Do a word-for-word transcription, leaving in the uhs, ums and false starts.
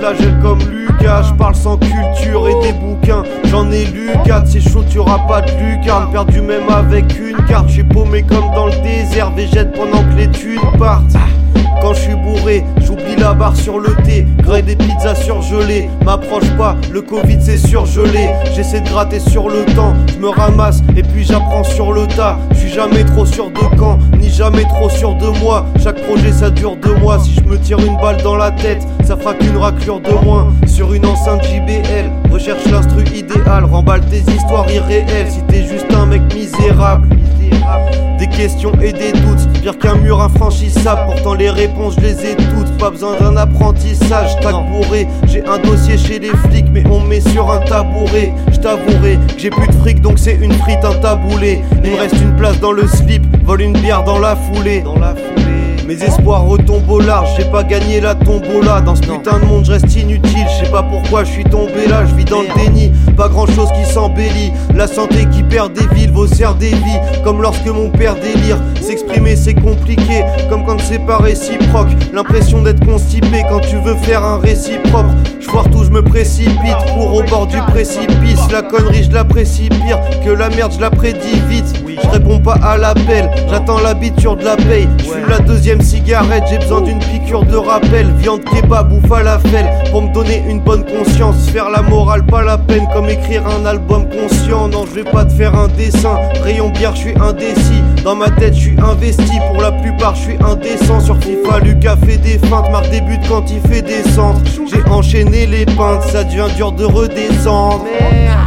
flagelle comme Lucas. Je parle sans culture et des bouquins, j'en ai lu quatre. C'est chaud, tu auras pas de lucarne. Perdu même avec une carte, je suis paumé comme dans le désert. Végète pendant que les thunes partent. Quand je suis bourré, j'oublie la barre sur le thé. Grille des pizzas surgelées, m'approche pas, le Covid c'est surgelé. J'essaie de gratter sur le temps, je me ramasse et puis j'apprends sur le tas. Je suis jamais trop sûr de quand, ni jamais trop sûr de moi. Chaque projet ça dure deux mois. Si je me tire une balle dans la tête, ça fera qu'une raclure de moins. Sur une enceinte J B L, recherche l'instru idéal. Remballe tes histoires irréelles si t'es juste un mec misérable. Des questions et des doutes, pire qu'un mur infranchissable. Pourtant les réponses je les ai toutes. Pas besoin d'un apprentissage, tac bourré. J'ai un dossier chez les flics mais on me met sur un tabouret. Je t'avouerai que j'ai plus de fric donc c'est une frite, un taboulé. Il me reste une place dans le slip, vole une bière dans la foulée. Dans la foulée. Mes espoirs retombent au large, j'ai pas gagné la tombola. Dans ce putain de monde je reste inutile, je sais pas pourquoi je suis tombé là. Je vis dans le déni, pas grand chose qui s'embellit. La santé qui perd des villes, vos serres des vies. Comme lorsque mon père délire, s'exprimer c'est compliqué. Comme quand c'est pas réciproque, l'impression d'être constipé quand tu veux faire un récit propre. Je foire tout, je me précipite, cours au bord du précipice. La connerie je l'apprécie pire que la merde, je la prédis vite. Je réponds pas à l'appel, j'attends l'habitude de la paye. Je fume la deuxième cigarette, j'ai besoin d'une piqûre de rappel. Viande, kebab ou falafel, pour me donner une bonne conscience. Faire la morale, pas la peine, comme écrire un album conscient. Non, je vais pas te faire un dessin, rayon bière, je suis indécis. Dans ma tête, je suis investi, pour la plupart, je suis indécent. Sur FIFA, Lucas fait des feintes, Marc débute quand il fait des centres. J'ai enchaîné les peintes, ça devient dur de redescendre.